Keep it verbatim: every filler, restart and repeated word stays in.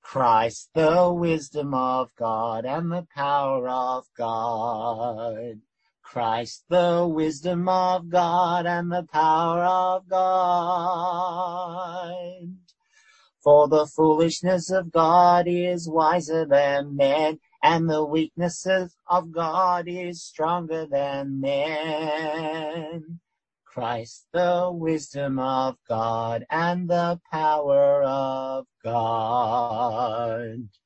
Christ, the wisdom of God and the power of God. Christ, the wisdom of God and the power of God. For the foolishness of God is wiser than men, and the weaknesses of God is stronger than men. Christ, the wisdom of God and the power of God.